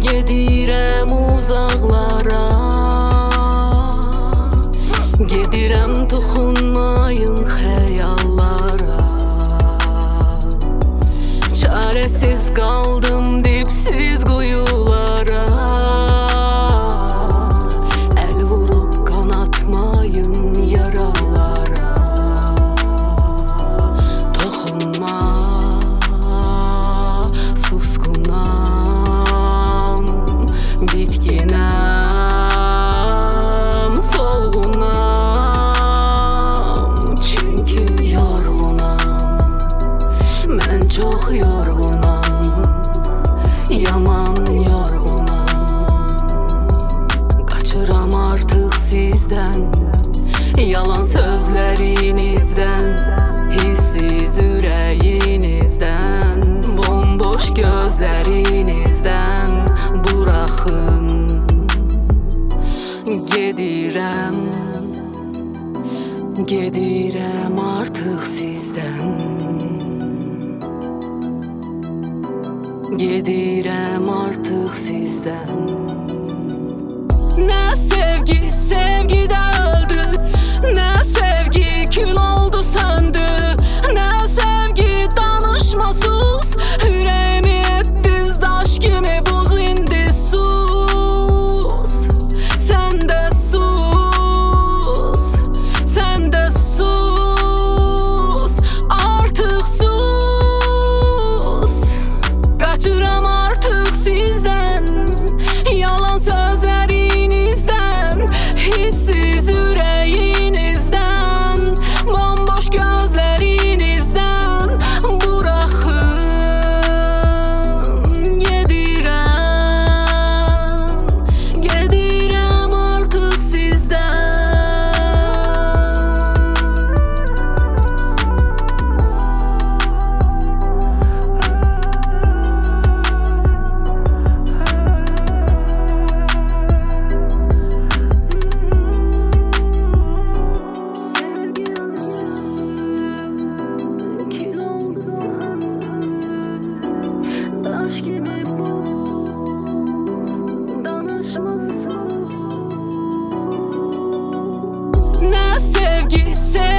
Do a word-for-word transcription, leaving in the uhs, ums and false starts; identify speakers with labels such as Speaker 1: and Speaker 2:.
Speaker 1: Gedirəm uzaqlara, gedirəm toxunmayın xəyallara. Çarəsiz qaldım dipsiz quyulara, əl vurub qanatmayın yaralara. Toxunma, susqunam, bitkinəm, solğunam. Çünki yorğunam, mən çox yorğunam, yaman yorğunam. Qaçıram artıq sizdən, yalan sözlərinizdən, hissiz ürəyinizdən, bomboş gözlərinizdən. Buraxın, gedirəm, gedirəm artıq sizdən, gedirəm artıq sizdən. Nə sevgi sevgidə öldü, nə sevgi kül oldu söndü, nə sevgi danışmasız, ürəyimi etdiz daş kimi buz indi. Sus, sən də sus, sən də sus, artıq sus. Qaçıram artıq sizdən, yalan sözlərinizdən, hissiz ürəyinizdən, bomboş gözlərinizdən. Buraxın, gedirəm, gedirəm artıq daş gibi bu danışmasın. Nə sevgi sevgi